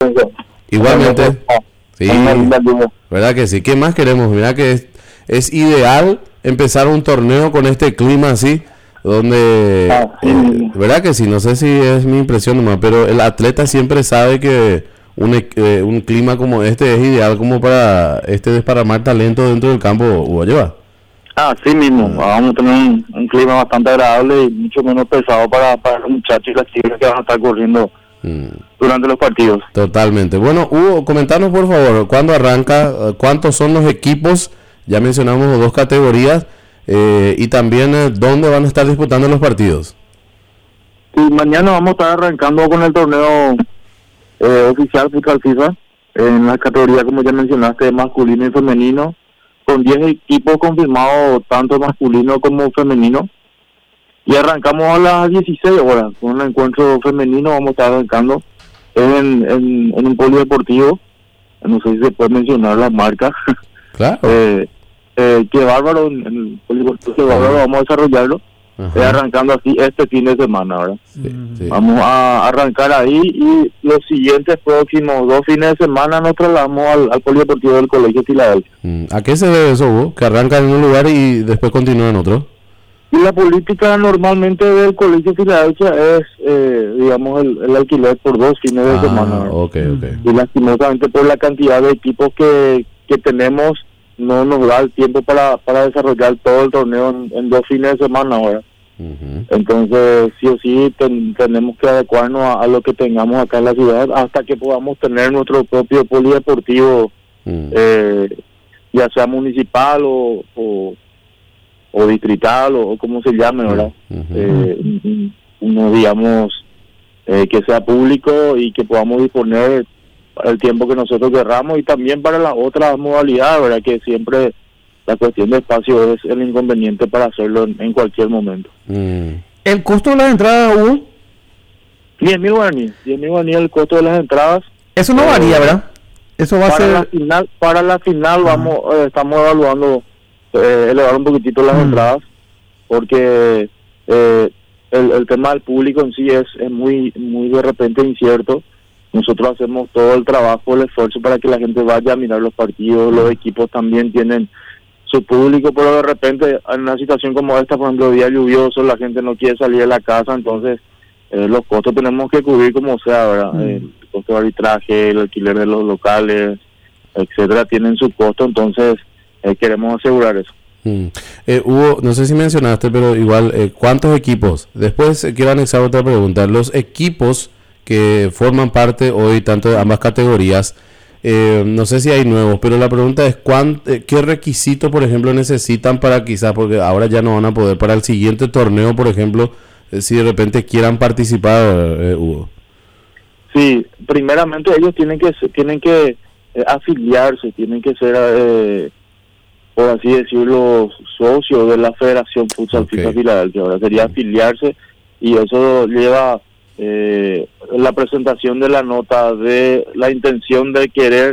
Igualmente. Sí, verdad que sí. ¿Qué más queremos? Mira que es ideal empezar un torneo con este clima así, donde, verdad que sí, no sé si es mi impresión nomás, pero el atleta siempre sabe que un clima como este es ideal como para desparramar talento dentro del campo, ¿o lleva? Así mismo, vamos a tener un clima bastante agradable y mucho menos pesado para los muchachos y las chicas que van a estar corriendo durante los partidos. Totalmente. Bueno, Hugo, comentanos por favor, ¿cuándo arranca? ¿Cuántos son los equipos? Ya mencionamos 2 categorías y también dónde van a estar disputando los partidos. Sí, mañana vamos a estar arrancando con el torneo oficial Futsal FIFA en la categoría, como ya mencionaste, masculino y femenino, con 10 equipos confirmados, tanto masculino como femenino. Y arrancamos a las 16 horas con un encuentro femenino. Vamos a estar arrancando en un polideportivo. No sé si se puede mencionar la marca. Claro. Qué bárbaro, en el polideportivo Qué Bárbaro vamos a desarrollarlo. Arrancando así este fin de semana, ¿verdad? Sí. Vamos a arrancar ahí y los siguientes próximos 2 fines de semana nos trasladamos al polideportivo del Colegio Filadelfia. ¿A qué se debe eso, Hugo? Que arrancan en un lugar y después continúan en otro. Y la política normalmente del Colegio Filadelfia es, digamos, el alquiler por 2 fines de semana. Okay. Y lastimosamente por la cantidad de equipos que tenemos, no nos da el tiempo para desarrollar todo el torneo en 2 fines de semana ahora. Entonces, sí o sí, tenemos que adecuarnos a lo que tengamos acá en la ciudad hasta que podamos tener nuestro propio polideportivo, ya sea municipal o distrital o como se llame, ¿verdad? Uno, digamos, que sea público y que podamos disponer el tiempo que nosotros querramos, y también para las otras modalidades, ¿verdad? Que siempre la cuestión de espacio es el inconveniente para hacerlo en cualquier momento. ¿El costo de las entradas, Hugo? 10.000 guaraníes. 10.000 guaraníes el costo de las entradas. Eso no varía, ¿verdad? Eso va a ser... Para la final estamos evaluando elevar un poquitito las entradas, porque el tema del público en sí es muy de repente incierto. Nosotros hacemos todo el trabajo, el esfuerzo para que la gente vaya a mirar los partidos. Los equipos también tienen su público, pero de repente en una situación como esta, por ejemplo, día lluvioso, la gente no quiere salir de la casa, entonces los costos tenemos que cubrir como sea, ¿verdad? El costo de arbitraje, el alquiler de los locales, etcétera, tienen su costo, entonces queremos asegurar eso. Hugo, no sé si mencionaste, pero igual, ¿cuántos equipos? Después quiero anexar otra pregunta. Los equipos que forman parte hoy tanto de ambas categorías, no sé si hay nuevos, pero la pregunta es ¿qué requisito, por ejemplo, necesitan para quizás, porque ahora ya no van a poder, para el siguiente torneo, por ejemplo, si de repente quieran participar, Hugo? Sí, primeramente ellos tienen que afiliarse, tienen que ser, por así decirlo, socios de la Federación Futsal FIFA Filadelfia. Ahora sería afiliarse, y eso lleva la presentación de la nota de la intención de querer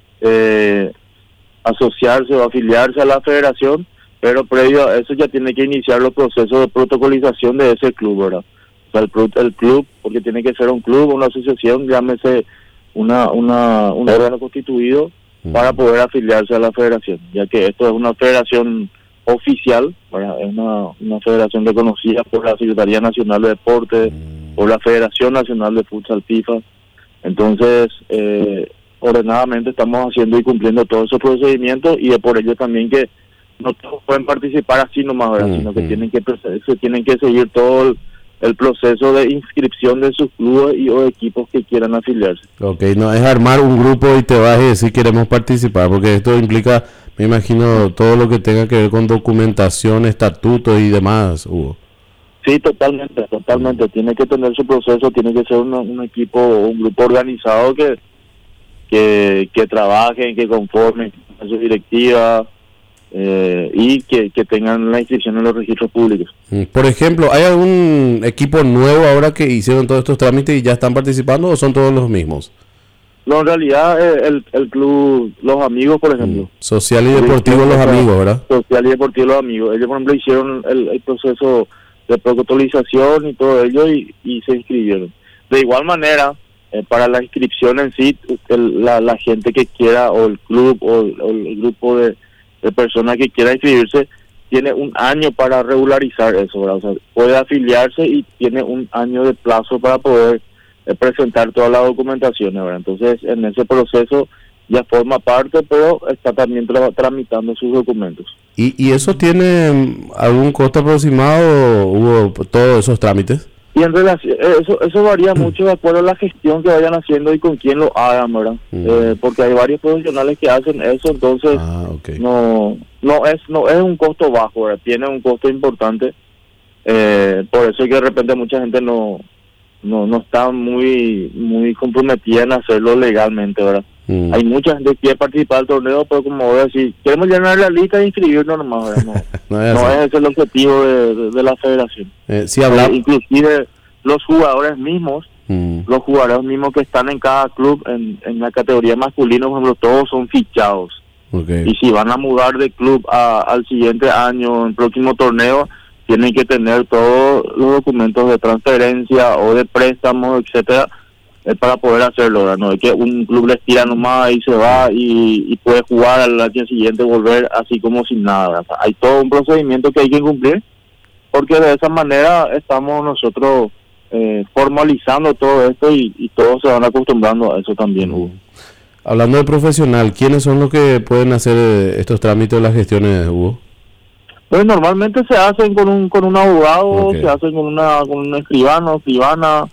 asociarse o afiliarse a la federación, pero previo a eso ya tiene que iniciar los procesos de protocolización de ese club, ¿verdad? O sea, el club, porque tiene que ser un club, una asociación, llámese un órgano constituido para poder afiliarse a la federación, ya que esto es una federación oficial, ¿verdad? Es una federación reconocida por la Secretaría Nacional de Deportes, por la Federación Nacional de Futsal FIFA. Entonces, ordenadamente estamos haciendo y cumpliendo todos esos procedimientos, y es por ello también que no todos pueden participar así nomás, ¿verdad? Sino que tienen que seguir todo el proceso de inscripción de sus clubes o equipos que quieran afiliarse. No es armar un grupo y te vas y decir queremos participar, porque esto implica, me imagino, todo lo que tenga que ver con documentación, estatutos y demás, Hugo. Sí, totalmente. Tiene que tener su proceso, tiene que ser un equipo, un grupo organizado que trabajen, que conformen con su directiva, y que tengan la inscripción en los registros públicos. Por ejemplo, ¿hay algún equipo nuevo ahora que hicieron todos estos trámites y ya están participando, o son todos los mismos? No, en realidad el club Los Amigos, por ejemplo. Social y Deportivo Los Amigos, ¿verdad? Social y Deportivo Los Amigos. Ellos, por ejemplo, hicieron el proceso de protocolización y todo ello y se inscribieron. De igual manera, para la inscripción en sí, la gente que quiera, o el club, o el grupo de personas que quiera inscribirse, tiene un año para regularizar eso, ¿verdad? O sea, puede afiliarse y tiene un año de plazo para poder presentar toda la documentación, ¿verdad? Entonces, en ese proceso ya forma parte, pero está también tramitando sus documentos. ¿Y eso tiene algún costo aproximado, Hugo, todos esos trámites? Y en relación, eso varía mucho de acuerdo a la gestión que vayan haciendo y con quién lo hagan, ¿verdad? Porque hay varios profesionales que hacen eso, entonces Okay. no es un costo bajo, ¿verdad? Tiene un costo importante, por eso es que de repente mucha gente no está muy comprometida en hacerlo legalmente, ¿verdad? Hay mucha gente que quiere participar del torneo, pero como voy a decir, queremos llenar la lista e inscribirnos nomás, ¿verdad? No es ese el objetivo de la federación. Sí, hablamos. Inclusive los jugadores mismos que están en cada club, en la categoría masculina, por ejemplo, todos son fichados. Okay. Y si van a mudar de club al siguiente año, en el próximo torneo, tienen que tener todos los documentos de transferencia o de préstamos, etcétera, para poder hacerlo, ¿verdad? No es que un club les tira nomás y se va y puede jugar al año siguiente, volver así como sin nada, ¿verdad? O sea, hay todo un procedimiento que hay que cumplir, porque de esa manera estamos nosotros formalizando todo esto y todos se van acostumbrando a eso también, Hugo. Hablando de profesional, ¿quiénes son los que pueden hacer estos trámites de las gestiones, Hugo? Pues normalmente se hacen con un abogado, se hacen con un escribana,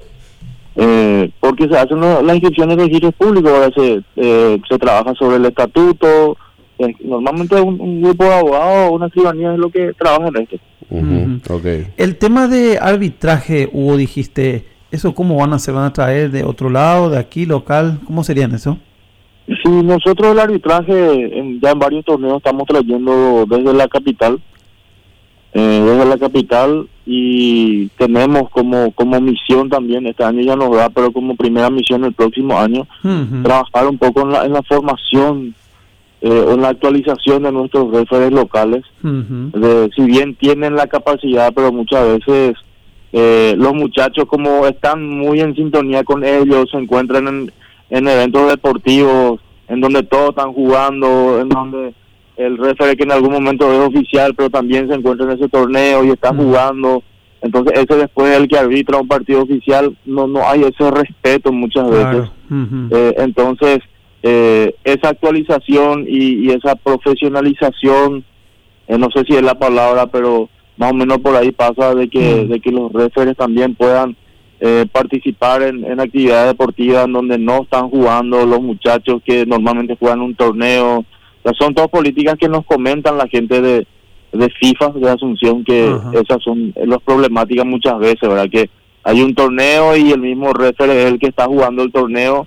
porque se hacen las inscripciones de registros públicos, ahora se trabaja sobre el estatuto, normalmente un grupo de abogados o una escribanía es lo que trabaja en esto. Okay. El tema de arbitraje, Hugo, dijiste, ¿eso cómo van a hacer? ¿Van a traer de otro lado, de aquí, local? ¿Cómo serían eso? Sí, nosotros el arbitraje ya en varios torneos estamos trayendo desde la capital, y tenemos como misión también, este año ya nos da, pero como primera misión el próximo año, trabajar un poco en la formación o en la actualización de nuestros referees locales. Si bien tienen la capacidad, pero muchas veces los muchachos, como están muy en sintonía con ellos, se encuentran en eventos deportivos en donde todos están jugando, en donde el referee que en algún momento es oficial pero también se encuentra en ese torneo y está jugando, entonces ese después el que arbitra un partido oficial, no hay ese respeto muchas veces. Entonces esa actualización y esa profesionalización, no sé si es la palabra, pero más o menos por ahí pasa de que los referees también puedan participar en actividades deportivas en donde no están jugando los muchachos que normalmente juegan un torneo. O sea, son todas políticas que nos comentan la gente de FIFA, de Asunción, que esas son las problemáticas muchas veces, ¿verdad? Que hay un torneo y el mismo referee es el que está jugando el torneo,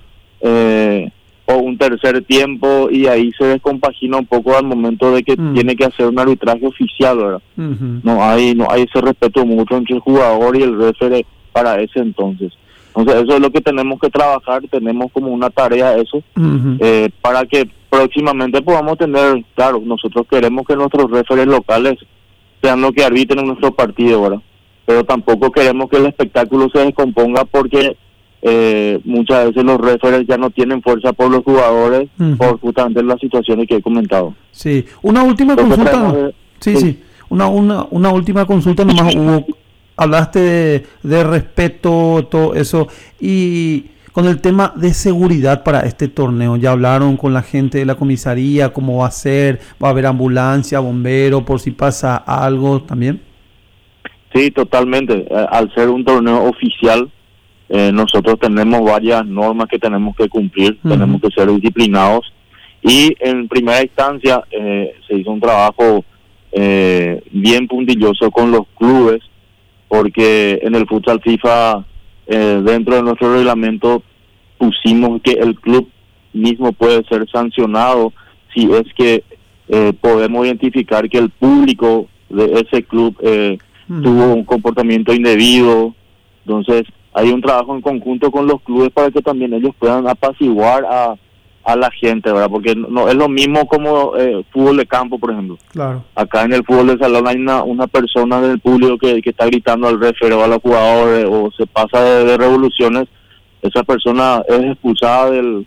o un tercer tiempo, y ahí se descompagina un poco al momento de que tiene que hacer un arbitraje oficial, ¿verdad? No hay ese respeto mutuo entre el jugador y el referee para ese entonces. Entonces eso es lo que tenemos que trabajar, tenemos como una tarea eso, para que próximamente podamos tener, claro, nosotros queremos que nuestros referees locales sean los que arbitren en nuestro partido, ¿verdad? Pero tampoco queremos que el espectáculo se descomponga porque muchas veces los referees ya no tienen fuerza por los jugadores, por justamente las situaciones que he comentado. Sí, una última consulta. Sí. Una última consulta nomás, Hugo. Hablaste de respeto, todo eso, y con el tema de seguridad para este torneo, ¿ya hablaron con la gente de la comisaría cómo va a ser? ¿Va a haber ambulancia, bombero, por si pasa algo también? Sí, totalmente. Al ser un torneo oficial, nosotros tenemos varias normas que tenemos que cumplir, tenemos que ser disciplinados, y en primera instancia se hizo un trabajo bien puntilloso con los clubes, porque en el futsal FIFA, dentro de nuestro reglamento, pusimos que el club mismo puede ser sancionado si es que podemos identificar que el público de ese club tuvo un comportamiento indebido. Entonces hay un trabajo en conjunto con los clubes para que también ellos puedan apaciguar a la gente, ¿verdad? Porque no es lo mismo como fútbol de campo, por ejemplo. Claro. Acá en el fútbol de salón hay una persona del público que está gritando al referee o a los jugadores, o se pasa de revoluciones. esa persona es expulsada del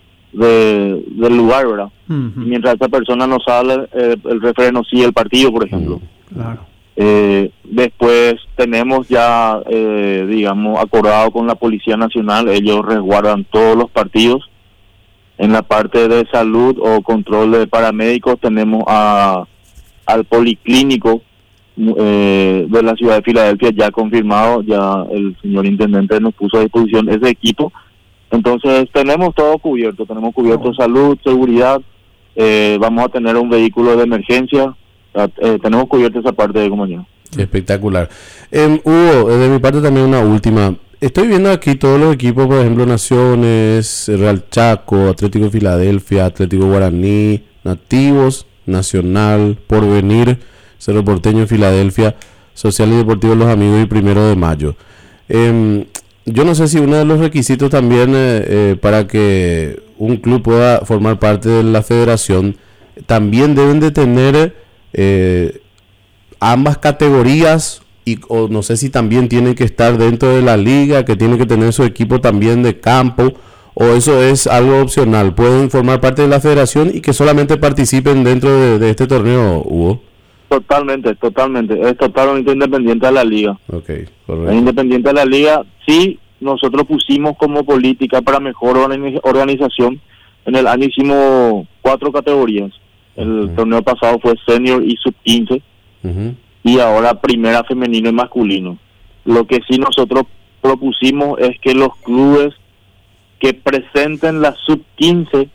lugar, ¿verdad? Uh-huh. Y mientras esa persona no sale, el referee no sigue el partido, por ejemplo. Claro. Después tenemos ya, digamos, acordado con la Policía Nacional, ellos resguardan todos los partidos. En la parte de salud o control de paramédicos tenemos al policlínico de la ciudad de Filadelfia ya confirmado, ya el señor intendente nos puso a disposición ese equipo. Entonces tenemos todo cubierto, tenemos cubierto salud, seguridad, vamos a tener un vehículo de emergencia, tenemos cubierto esa parte de compañero. Espectacular. Hugo, de mi parte también una última. Estoy viendo aquí todos los equipos, por ejemplo, Naciones, Real Chaco, Atlético Filadelfia, Atlético Guaraní, Nativos, Nacional, Porvenir, Cerro Porteño, Filadelfia, Social y Deportivo Los Amigos y 1 de Mayo. Yo no sé si uno de los requisitos también para que un club pueda formar parte de la federación, también deben de tener ambas categorías, o no sé si también tienen que estar dentro de la liga, que tienen que tener su equipo también de campo, o eso es algo opcional. Pueden formar parte de la federación y que solamente participen dentro de este torneo, Hugo. Totalmente, es totalmente independiente de la liga. Okay, correcto. Es independiente de la liga. Sí, nosotros pusimos como política para mejor organización. En el año hicimos 4 categorías. El torneo pasado fue senior y sub-15. Y ahora primera, femenino y masculino. Lo que sí nosotros propusimos es que los clubes que presenten la sub-15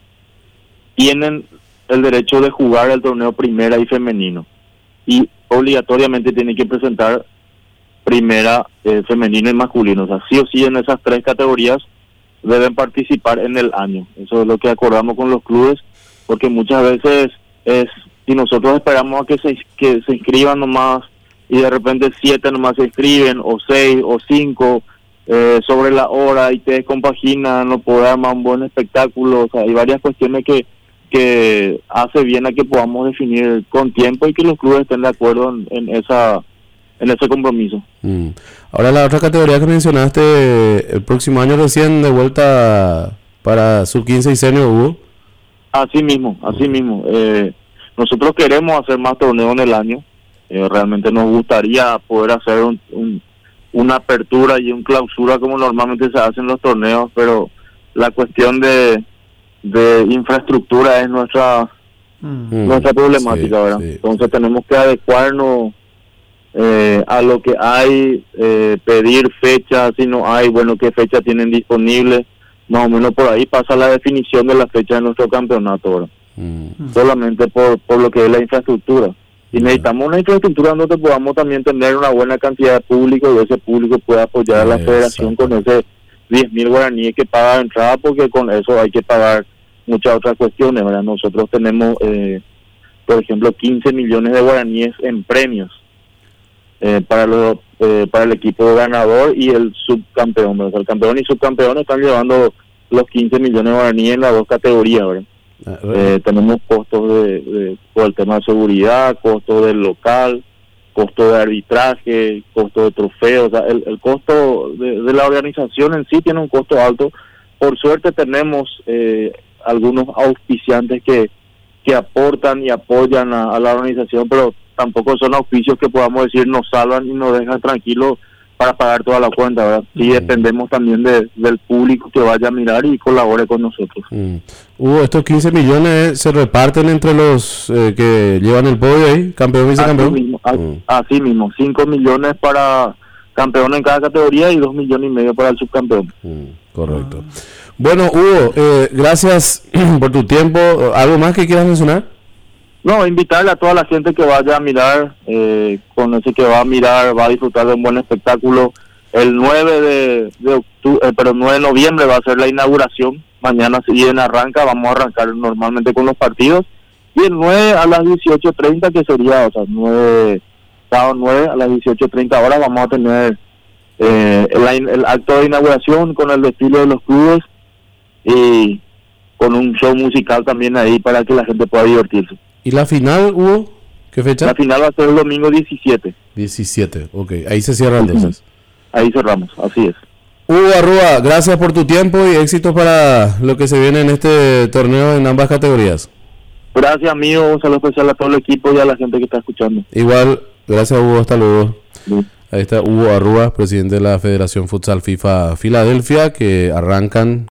tienen el derecho de jugar el torneo primera y femenino. Y obligatoriamente tienen que presentar primera, femenino y masculino. O sea, sí o sí en esas 3 categorías deben participar en el año. Eso es lo que acordamos con los clubes, porque muchas veces si nosotros esperamos a que se inscriban nomás y de repente 7 nomás se inscriben, o 6 o 5 sobre la hora y te descompaginan, no puede armar un buen espectáculo. O sea, hay varias cuestiones que hace bien a que podamos definir con tiempo y que los clubes estén de acuerdo en ese compromiso. Ahora la otra categoría que mencionaste, el próximo año recién de vuelta para sub-15 y senior, Hugo. Así mismo. Nosotros queremos hacer más torneos en el año. Realmente nos gustaría poder hacer una apertura y un clausura como normalmente se hacen los torneos, pero la cuestión de infraestructura es nuestra problemática, ¿verdad? Sí. Entonces tenemos que adecuarnos a lo que hay, pedir fechas, si no hay, bueno, qué fecha tienen disponible. Más o menos por ahí pasa la definición de la fecha de nuestro campeonato, ¿verdad? Solamente por lo que es la infraestructura. Y necesitamos una infraestructura donde podamos también tener una buena cantidad de público y ese público pueda apoyar a la federación con ese 10.000 guaraníes que paga de entrada, porque con eso hay que pagar muchas otras cuestiones, ¿verdad? Nosotros tenemos, por ejemplo, 15 millones de guaraníes en premios para el equipo ganador y el subcampeón, ¿verdad? El campeón y subcampeón están llevando los 15 millones de guaraníes en las 2 categorías, ¿verdad? Tenemos costos por el tema de seguridad, costo del local, costo de arbitraje, costo de trofeos. O sea, el costo de la organización en sí tiene un costo alto. Por suerte tenemos algunos auspiciantes que aportan y apoyan a la organización, pero tampoco son auspicios que podamos decir nos salvan y nos dejan tranquilos para pagar toda la cuenta, ¿verdad? Sí, dependemos también del público que vaya a mirar y colabore con nosotros. Hugo, estos 15 millones se reparten entre los que llevan el podio ahí, campeón y vicecampeón. Así mismo, 5 millones para campeón en cada categoría y 2,5 millones para el subcampeón. Correcto. Bueno, Hugo, gracias por tu tiempo. ¿Algo más que quieras mencionar? No, invitarle a toda la gente que vaya a mirar, con ese que va a mirar, va a disfrutar de un buen espectáculo. El 9 9 de noviembre va a ser la inauguración. Mañana, si bien arranca, vamos a arrancar normalmente con los partidos. Y el 9 a las 18:30, que sería, sábado 9 a las 18:30 horas, vamos a tener el acto de inauguración con el desfile de los clubes y con un show musical también ahí para que la gente pueda divertirse. ¿Y la final, Hugo? ¿Qué fecha? La final va a ser el domingo 17. 17, ok. Ahí se cierra entonces. Ahí cerramos, así es. Hugo Arrua, gracias por tu tiempo y éxito para lo que se viene en este torneo en ambas categorías. Gracias, amigo. Un saludo especial a todo el equipo y a la gente que está escuchando. Igual, gracias, Hugo. Hasta luego. Sí. Ahí está Hugo Arrua, presidente de la Federación Futsal FIFA Filadelfia, que arrancan